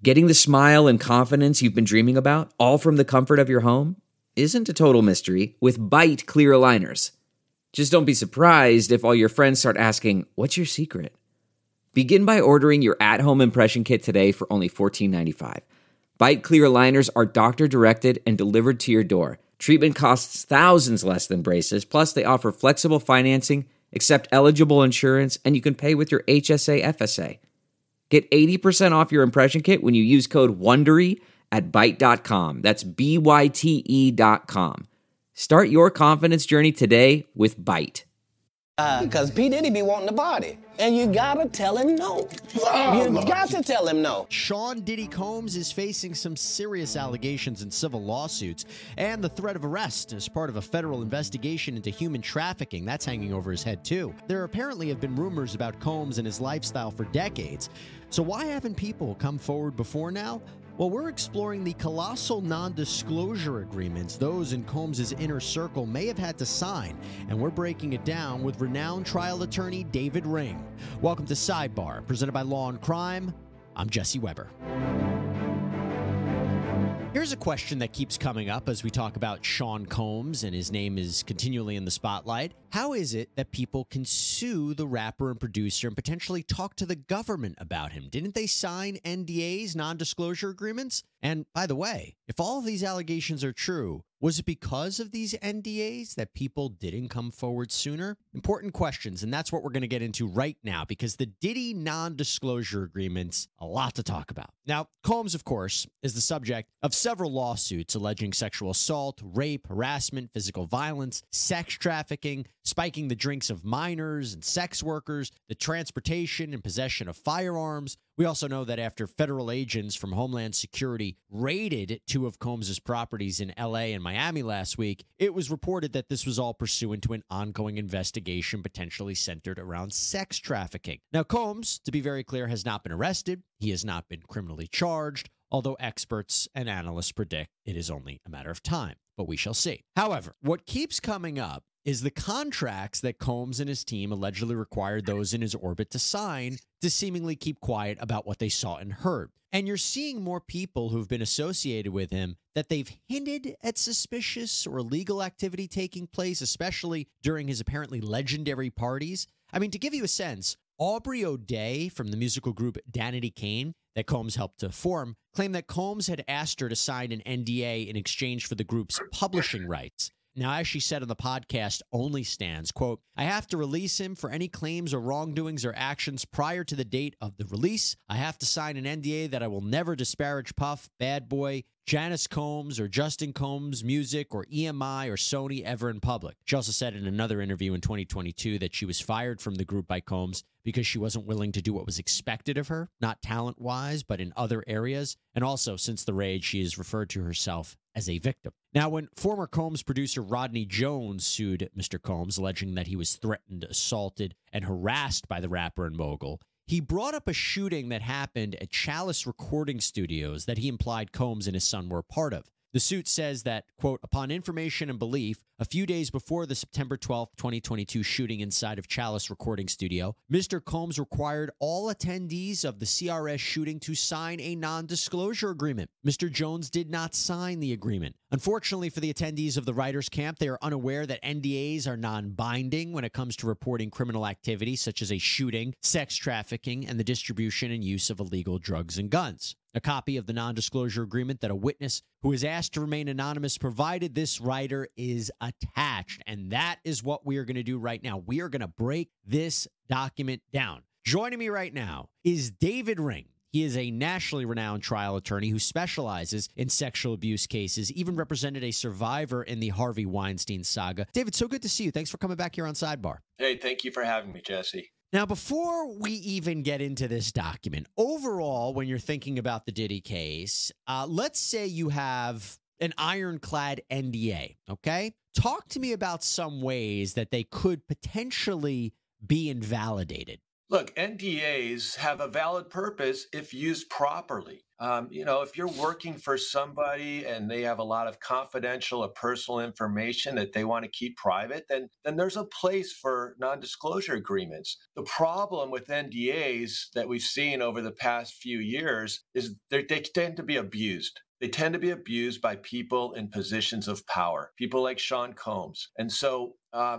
Getting the smile and confidence you've been dreaming about, all from the comfort of your home, isn't a total mystery with Byte clear aligners. Just don't be surprised if all your friends start asking, "What's your secret?" Begin by ordering your at-home impression kit today for only $14.95. Byte clear aligners are doctor-directed and delivered to your door. Treatment costs thousands less than braces, plus they offer flexible financing, accept eligible insurance, and you can pay with your HSA FSA. Get 80% off your impression kit when you use code WONDERY at Byte.com. That's BYTE.com. Start your confidence journey today with Byte. Because P. Diddy be wanting the body. And you gotta tell him no. You got to tell him no. Sean Diddy Combs is facing some serious allegations and civil lawsuits and the threat of arrest as part of a federal investigation into human trafficking. That's hanging over his head, too. There apparently have been rumors about Combs and his lifestyle for decades. So why haven't people come forward before now? Well, we're exploring the colossal non-disclosure agreements those in Combs' inner circle may have had to sign, and we're breaking it down with renowned trial attorney David Ring. Welcome to Sidebar, presented by Law and Crime. I'm Jesse Weber. Here's a question that keeps coming up as we talk about Sean Combs, and his name is continually in the spotlight. How is it that people can sue the rapper and producer and potentially talk to the government about him? Didn't they sign NDAs, non-disclosure agreements? And by the way, if all of these allegations are true, was it because of these NDAs that people didn't come forward sooner? Important questions, and that's what we're going to get into right now, because the Diddy non-disclosure agreements, a lot to talk about. Now, Combs, of course, is the subject of several lawsuits alleging sexual assault, rape, harassment, physical violence, sex trafficking, spiking the drinks of minors and sex workers, the transportation and possession of firearms. We also know that after federal agents from Homeland Security raided two of Combs' properties in L.A. and Miami last week, it was reported that this was all pursuant to an ongoing investigation potentially centered around sex trafficking. Now, Combs, to be very clear, has not been arrested. He has not been criminally charged, although experts and analysts predict it is only a matter of time. But we shall see. However, what keeps coming up is the contracts that Combs and his team allegedly required those in his orbit to sign to seemingly keep quiet about what they saw and heard. And you're seeing more people who've been associated with him that they've hinted at suspicious or illegal activity taking place, especially during his apparently legendary parties. I mean, to give you a sense, Aubrey O'Day from the musical group Danity Kane that Combs helped to form claimed that Combs had asked her to sign an NDA in exchange for the group's publishing rights. Now, as she said on the podcast Only Stands, quote, "I have to release him for any claims or wrongdoings or actions prior to the date of the release. I have to sign an NDA that I will never disparage Puff, Bad Boy, Janice Combs, or Justin Combs' music, or EMI, or Sony ever in public." She also said in another interview in 2022 that she was fired from the group by Combs because she wasn't willing to do what was expected of her, not talent-wise, but in other areas. And also, since the raid, she has referred to herself as a victim. Now, when former Combs producer Rodney Jones sued Mr. Combs, alleging that he was threatened, assaulted, and harassed by the rapper and mogul, he brought up a shooting that happened at Chalice Recording Studios that he implied Combs and his son were a part of. The suit says that, quote, "Upon information and belief, a few days before the September 12th, 2022 shooting inside of Chalice Recording Studio, Mr. Combs required all attendees of the CRS shooting to sign a non-disclosure agreement. Mr. Jones did not sign the agreement. Unfortunately for the attendees of the writers' camp, they are unaware that NDAs are non-binding when it comes to reporting criminal activity such as a shooting, sex trafficking, and the distribution and use of illegal drugs and guns. A copy of the non-disclosure agreement that a witness who is asked to remain anonymous provided this writer is attached." And that is what we are going to do right now. We are going to break this document down. Joining me right now is David Ring. He is a nationally renowned trial attorney who specializes in sexual abuse cases, even represented a survivor in the Harvey Weinstein saga. David, so good to see you. Thanks for coming back here on Sidebar. Hey, thank you for having me, Jesse. Now, before we even get into this document, overall, when you're thinking about the Diddy case, let's say you have an ironclad NDA, okay? Talk to me about some ways that they could potentially be invalidated. Look, NDAs have a valid purpose if used properly. If you're working for somebody and they have a lot of confidential or personal information that they want to keep private, then there's a place for non-disclosure agreements. The problem with NDAs that we've seen over the past few years is they tend to be abused. They tend to be abused by people in positions of power, people like Sean Combs. And so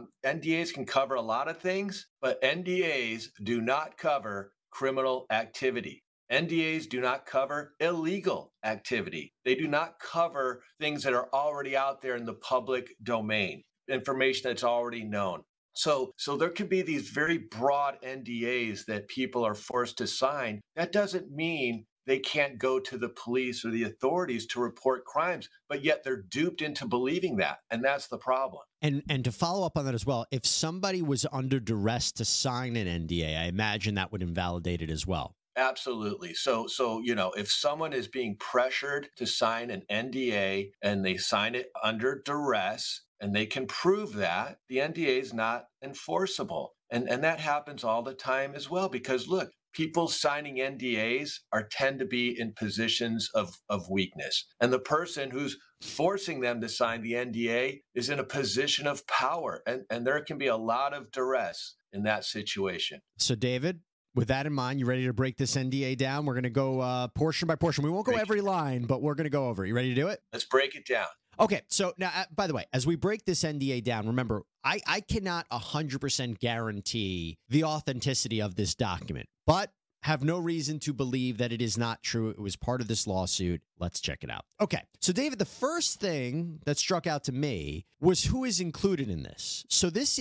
NDAs can cover a lot of things, but NDAs do not cover criminal activity. NDAs do not cover illegal activity. They do not cover things that are already out there in the public domain, information that's already known. So there could be these very broad NDAs that people are forced to sign. That doesn't mean they can't go to the police or the authorities to report crimes, but yet they're duped into believing that. And that's the problem. And to follow up on that as well, if somebody was under duress to sign an NDA, I imagine that would invalidate it as well. Absolutely. So if someone is being pressured to sign an NDA and they sign it under duress and they can prove that, the NDA is not enforceable. And that happens all the time as well, because look, people signing NDAs tend to be in positions of weakness. And the person who's forcing them to sign the NDA is in a position of power. And there can be a lot of duress in that situation. So, David, with that in mind, you ready to break this NDA down? We're going to go portion by portion. We won't go every line, but we're going to go over it. You ready to do it? Let's break it down. Okay, so now, by the way, as we break this NDA down, remember, I cannot 100% guarantee the authenticity of this document, but have no reason to believe that it is not true. It was part of this lawsuit. Let's check it out. Okay, so David, the first thing that struck out to me was who is included in this. So this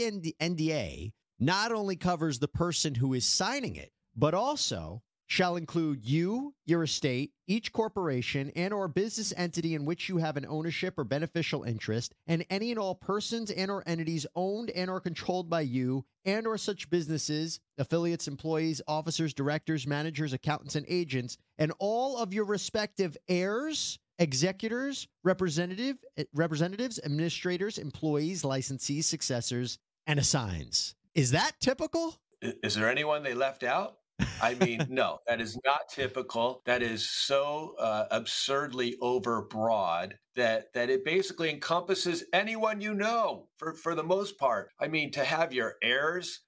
NDA not only covers the person who is signing it, but also shall include you, your estate, each corporation and or business entity in which you have an ownership or beneficial interest, and any and all persons and or entities owned and or controlled by you and or such businesses, affiliates, employees, officers, directors, managers, accountants, and agents, and all of your respective heirs, executors, representatives, administrators, employees, licensees, successors, and assigns. Is that typical? Is there anyone they left out? I mean, no, that is not typical. That is so absurdly overbroad that it basically encompasses anyone you know for the most part. I mean, to have your heirs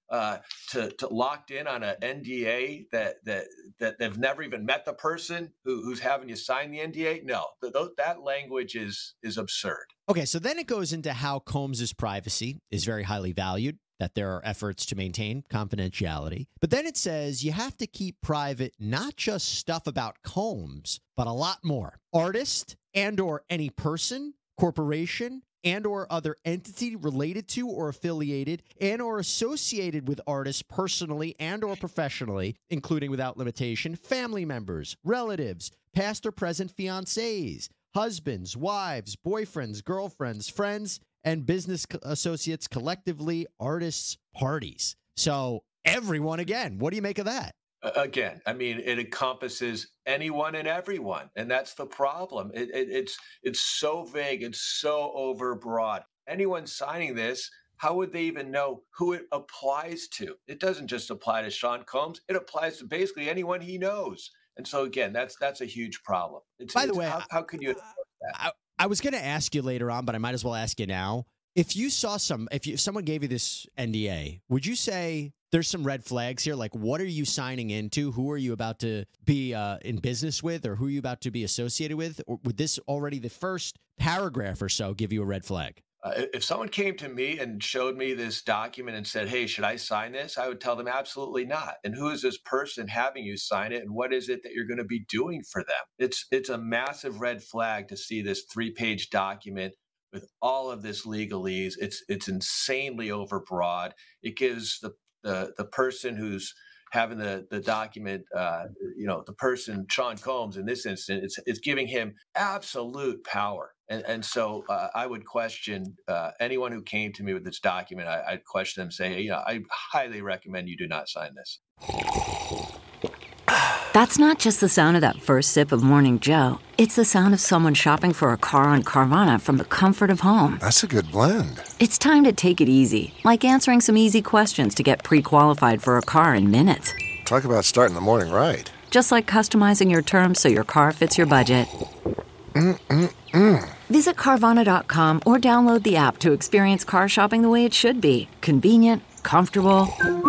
to locked in on an NDA that they've never even met the person who's having you sign the NDA. No, that language is absurd. Okay, so then it goes into how Combs's privacy is very highly valued, that there are efforts to maintain confidentiality. But then it says you have to keep private not just stuff about Combs, but a lot more. Artist and or any person, corporation, and or other entity related to or affiliated and or associated with artists personally and or professionally, including without limitation, family members, relatives, past or present fiancés, husbands, wives, boyfriends, girlfriends, friends, and business associates, collectively, artists, parties. So everyone, again, what do you make of that? Again, I mean, it encompasses anyone and everyone, and that's the problem. It's so vague, it's so overbroad. Anyone signing this, how would they even know who it applies to? It doesn't just apply to Sean Combs; it applies to basically anyone he knows. And so, again, that's a huge problem. By the way, how could you enforce that? I was going to ask you later on, but I might as well ask you now. If someone gave you this NDA, would you say there's some red flags here? Like, what are you signing into? Who are you about to be in business with, or who are you about to be associated with? Or would this already, the first paragraph or so, give you a red flag? If someone came to me and showed me this document and said, hey, should I sign this? I would tell them absolutely not. And who is this person having you sign it? And what is it that you're going to be doing for them? It's a massive red flag to see this 3-page document with all of this legalese. It's insanely overbroad. It gives the person who's having the document, the person, Sean Combs, in this instance, it's giving him absolute power. And so I would question anyone who came to me with this document. I'd question them, say, I highly recommend you do not sign this. That's not just the sound of that first sip of Morning Joe. It's the sound of someone shopping for a car on Carvana from the comfort of home. That's a good blend. It's time to take it easy, like answering some easy questions to get pre-qualified for a car in minutes. Talk about starting the morning right. Just like customizing your terms so your car fits your budget. Visit Carvana.com or download the app to experience car shopping the way it should be. Convenient, comfortable.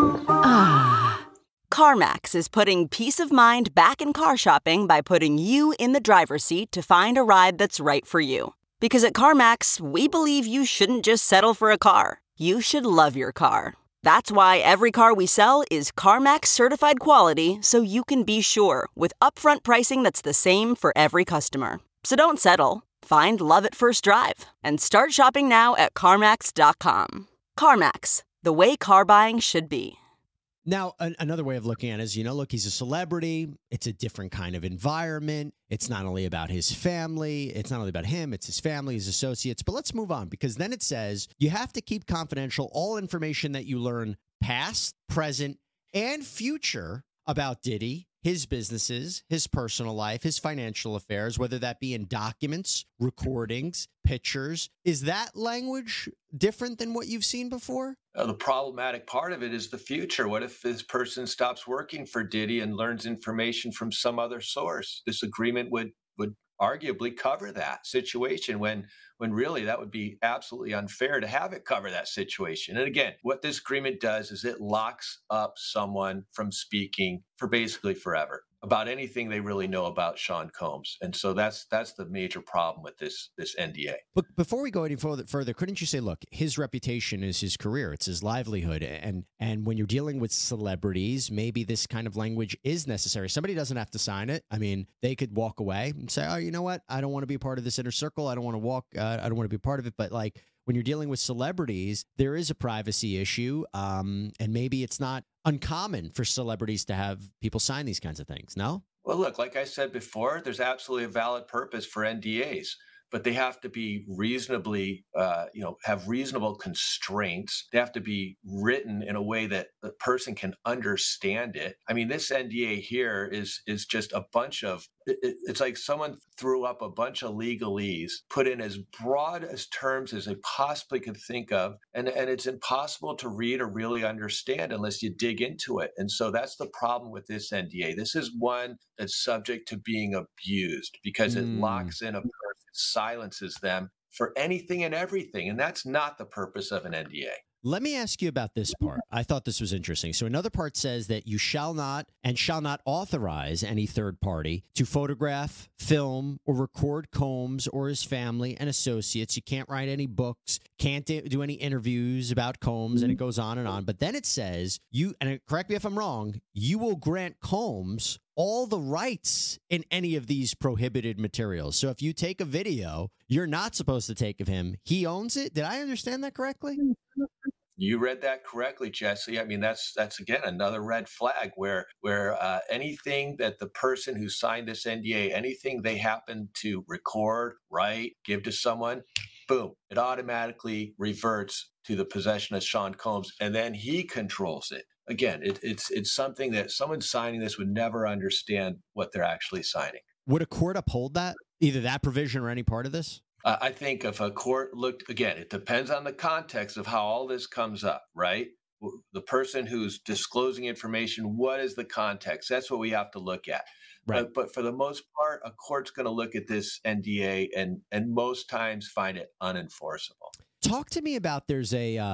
CarMax is putting peace of mind back in car shopping by putting you in the driver's seat to find a ride that's right for you. Because at CarMax, we believe you shouldn't just settle for a car. You should love your car. That's why every car we sell is CarMax certified quality, so you can be sure with upfront pricing that's the same for every customer. So don't settle. Find love at first drive and start shopping now at CarMax.com. CarMax, the way car buying should be. Now, another way of looking at it is, look, he's a celebrity. It's a different kind of environment. It's not only about his family. It's not only about him. It's his family, his associates. But let's move on, because then it says you have to keep confidential all information that you learn past, present, and future about Diddy, his businesses, his personal life, his financial affairs, whether that be in documents, recordings, pictures. Is that language different than what you've seen before? The problematic part of it is the future. What if this person stops working for Diddy and learns information from some other source? This agreement would arguably cover that situation when really that would be absolutely unfair to have it cover that situation. And again, what this agreement does is it locks up someone from speaking for basically forever about anything they really know about Sean Combs. And so that's the major problem with this NDA. But before we go any further, couldn't you say, look, his reputation is his career, it's his livelihood. And when you're dealing with celebrities, maybe this kind of language is necessary. Somebody doesn't have to sign it. I mean, they could walk away and say, oh, you know what? I don't want to be a part of this inner circle. I don't want to be a part of it. But like, when you're dealing with celebrities, there is a privacy issue. And maybe it's not uncommon for celebrities to have people sign these kinds of things, no? Well, look, like I said before, there's absolutely a valid purpose for NDAs, but they have to be reasonably, have reasonable constraints. They have to be written in a way that the person can understand it. I mean, this NDA here is just a bunch of, it's like someone threw up a bunch of legalese, put in as broad as terms as they possibly could think of, and it's impossible to read or really understand unless you dig into it. And so that's the problem with this NDA. This is one that's subject to being abused because it locks in a person, silences them for anything and everything. And that's not the purpose of an NDA. Let me ask you about this part. I thought this was interesting. So another part says that you shall not authorize any third party to photograph, film, or record Combs or his family and associates. You can't write any books, can't do any interviews about Combs, and it goes on and on. But then it says, correct me if I'm wrong, you will grant Combs all the rights in any of these prohibited materials. So if you take a video you're not supposed to take of him, he owns it. Did I understand that correctly? You read that correctly, Jesse. I mean, that's again another red flag where anything that the person who signed this NDA, anything they happen to record, write, give to someone, boom, it automatically reverts to the possession of Sean Combs, and then he controls it. Again, it's something that someone signing this would never understand what they're actually signing. Would a court uphold that, either that provision or any part of this? I think if a court looked, again, it depends on the context of how all this comes up, right? The person who's disclosing information, what is the context? That's what we have to look at. Right. But for the most part, a court's going to look at this NDA and most times find it unenforceable. Talk to me about there's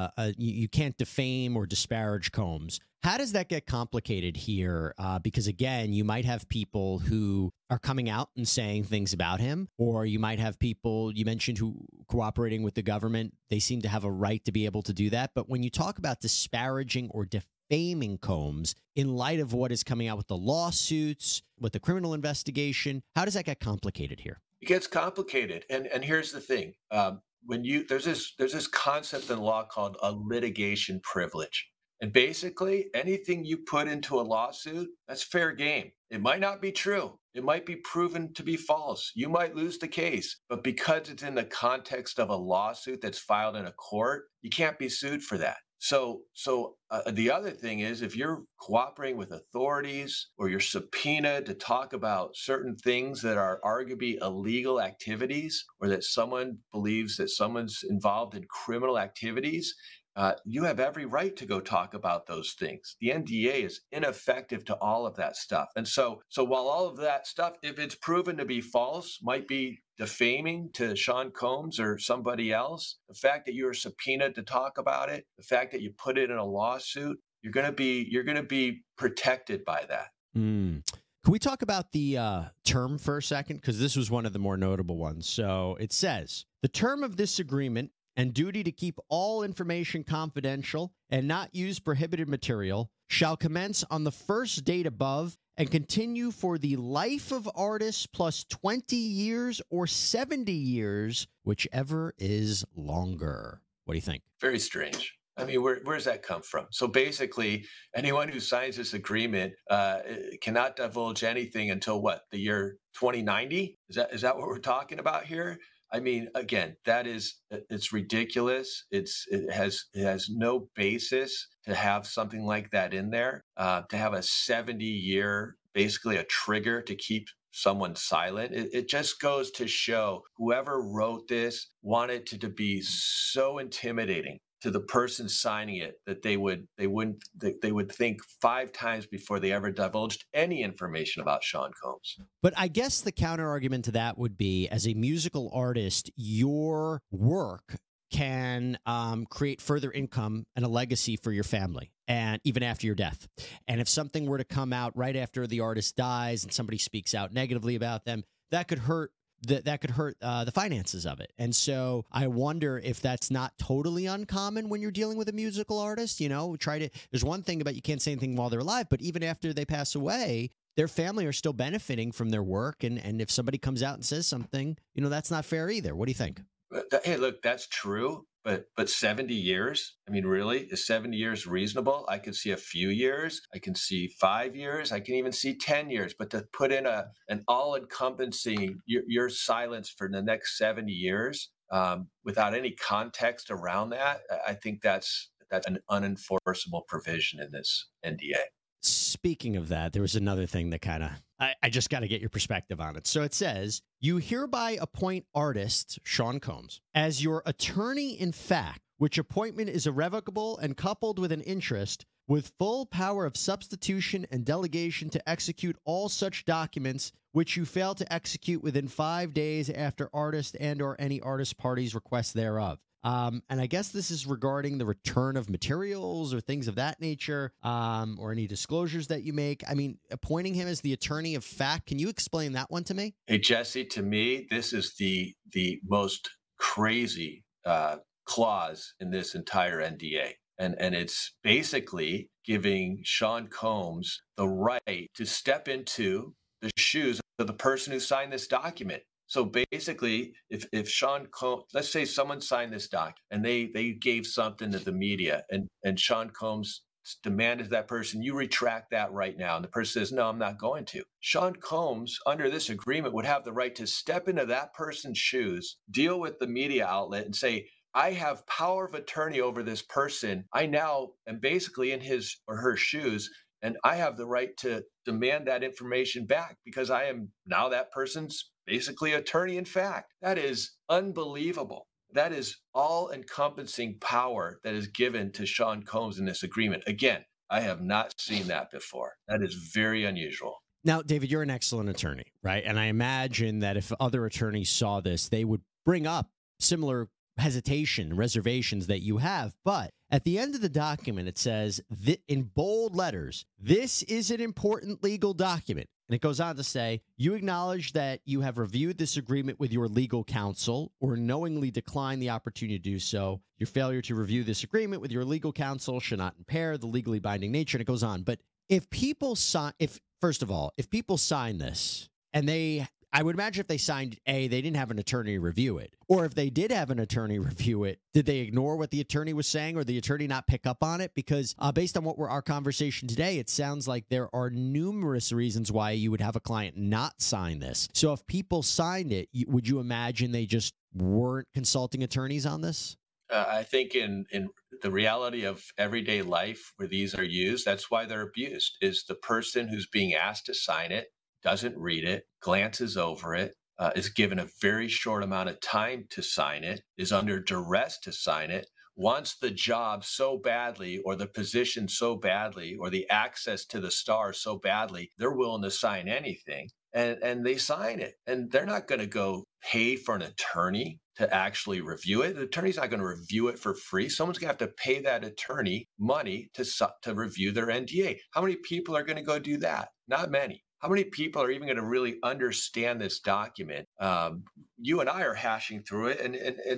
you can't defame or disparage Combs. How does that get complicated here? Because again, you might have people who are coming out and saying things about him, or you might have people you mentioned who cooperating with the government. They seem to have a right to be able to do that. But when you talk about disparaging or defaming Combs in light of what is coming out with the lawsuits, with the criminal investigation, how does that get complicated here? It gets complicated. And here's the thing. There's this concept in law called a litigation privilege. And basically, anything you put into a lawsuit, that's fair game. It might not be true. It might be proven to be false. You might lose the case. But because it's in the context of a lawsuit that's filed in a court, you can't be sued for that. The other thing is, if you're cooperating with authorities or you're subpoenaed to talk about certain things that are arguably illegal activities, or that someone believes that someone's involved in criminal activities, you have every right to go talk about those things. The NDA is ineffective to all of that stuff. And so while all of that stuff, if it's proven to be false, might be defaming to Sean Combs or somebody else, the fact that you're subpoenaed to talk about it, the fact that you put it in a lawsuit, you're going to be protected by that. Can we talk about the term for a second? Because this was one of the more notable ones. So it says, the term of this agreement and duty to keep all information confidential and not use prohibited material shall commence on the first date above and continue for the life of artists plus 20 years or 70 years, whichever is longer. What do you think? Very strange. I mean, where does that come from? So basically, anyone who signs this agreement cannot divulge anything until what, the year 2090? Is that what we're talking about here? I mean, again, it's ridiculous. It has no basis to have something like that in there. To have a 70-year, basically a trigger to keep someone silent. It just goes to show whoever wrote this wanted it to be so intimidating to the person signing it that they would think 5 times before they ever divulged any information about Sean Combs. But I guess the counter argument to that would be, as a musical artist, your work can create further income and a legacy for your family, and even after your death. And if something were to come out right after the artist dies and somebody speaks out negatively about them, that could hurt the finances of it. And so I wonder if that's not totally uncommon when you're dealing with a musical artist. You know, there's one thing about you can't say anything while they're alive, but even after they pass away, their family are still benefiting from their work. And if somebody comes out and says something, you know, that's not fair either. What do you think? Hey, look, that's true. But 70 years? I mean, really? Is 70 years reasonable? I could see a few years. I can see 5 years. I can even see 10 years. But to put in an all-encompassing your silence for the next 70 years without any context around that, I think that's an unenforceable provision in this NDA. Speaking of that, there was another thing that I just got to get your perspective on it. So it says, you hereby appoint artist Sean Combs as your attorney in fact, which appointment is irrevocable and coupled with an interest with full power of substitution and delegation to execute all such documents which you fail to execute within 5 days after artist and or any artist party's request thereof. And I guess this is regarding the return of materials or things of that nature, or any disclosures that you make. I mean, appointing him as the attorney of fact, can you explain that one to me? Hey, Jesse, to me, this is the most crazy clause in this entire NDA. And it's basically giving Sean Combs the right to step into the shoes of the person who signed this document. So basically, if Sean Combs, let's say someone signed this doc and they gave something to the media and Sean Combs demanded that person, you retract that right now. And the person says, no, I'm not going to. Sean Combs, under this agreement, would have the right to step into that person's shoes, deal with the media outlet and say, I have power of attorney over this person. I now am basically in his or her shoes, and I have the right to demand that information back because I am now that person's basically attorney in fact. That is unbelievable. That is all-encompassing power that is given to Sean Combs in this agreement. Again, I have not seen that before. That is very unusual. Now, David, you're an excellent attorney, right? And I imagine that if other attorneys saw this, they would bring up similar hesitation, reservations that you have. But at the end of the document, it says in bold letters, this is an important legal document. And it goes on to say, you acknowledge that you have reviewed this agreement with your legal counsel or knowingly decline the opportunity to do so. Your failure to review this agreement with your legal counsel should not impair the legally binding nature. And it goes on. But if people sign this and I would imagine if they signed they didn't have an attorney review it. Or if they did have an attorney review it, did they ignore what the attorney was saying or the attorney not pick up on it? Because based on our conversation today, it sounds like there are numerous reasons why you would have a client not sign this. So if people signed it, would you imagine they just weren't consulting attorneys on this? I think in the reality of everyday life where these are used, that's why they're abused, is the person who's being asked to sign it doesn't read it, glances over it, is given a very short amount of time to sign it, is under duress to sign it, wants the job so badly or the position so badly or the access to the star so badly, they're willing to sign anything. And they sign it. And they're not going to go pay for an attorney to actually review it. The attorney's not going to review it for free. Someone's going to have to pay that attorney money to review their NDA. How many people are going to go do that? Not many. How many people are even going to really understand this document? You and I are hashing through it, and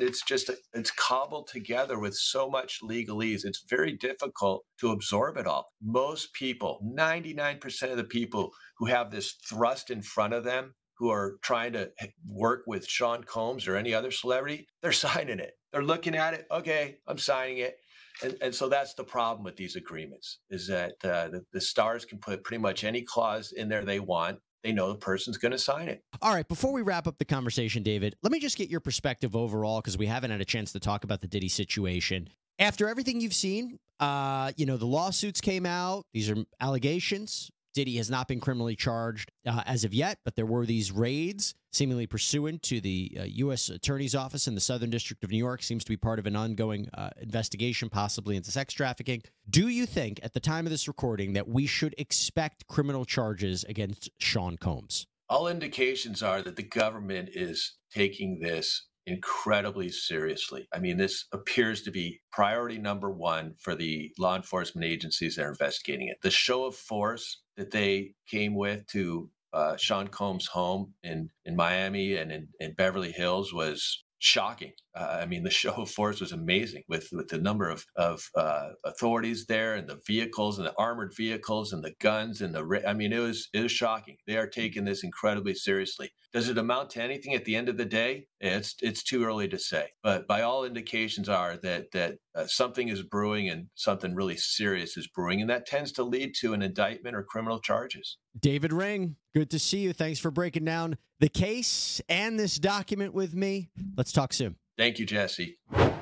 it's cobbled together with so much legalese. It's very difficult to absorb it all. Most people, 99% of the people who have this thrust in front of them, who are trying to work with Sean Combs or any other celebrity, they're signing it. They're looking at it. Okay, I'm signing it. And so that's the problem with these agreements, is that the stars can put pretty much any clause in there they want. They know the person's going to sign it. All right, before we wrap up the conversation, David, let me just get your perspective overall, because we haven't had a chance to talk about the Diddy situation. After everything you've seen, the lawsuits came out. These are allegations. Diddy has not been criminally charged as of yet, but there were these raids seemingly pursuant to the U.S. Attorney's Office in the Southern District of New York. Seems to be part of an ongoing investigation, possibly into sex trafficking. Do you think, at the time of this recording, that we should expect criminal charges against Sean Combs? All indications are that the government is taking this incredibly seriously. I mean, this appears to be priority number one for the law enforcement agencies that are investigating it. The show of force that they came with to Sean Combs' home in Miami and in Beverly Hills was shocking. I mean, the show of force was amazing with the number of authorities there, and the vehicles and the armored vehicles and the guns and it was shocking. They are taking this incredibly seriously. Does it amount to anything at the end of the day? It's too early to say. But by all indications are that something is brewing and something really serious is brewing, and that tends to lead to an indictment or criminal charges. David Ring, good to see you. Thanks for breaking down the case and this document with me. Let's talk soon. Thank you, Jesse.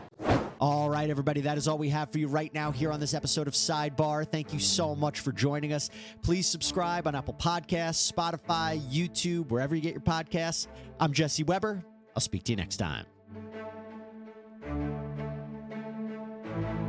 All right, everybody, that is all we have for you right now here on this episode of Sidebar. Thank you so much for joining us. Please subscribe on Apple Podcasts, Spotify, YouTube, wherever you get your podcasts. I'm Jesse Weber. I'll speak to you next time.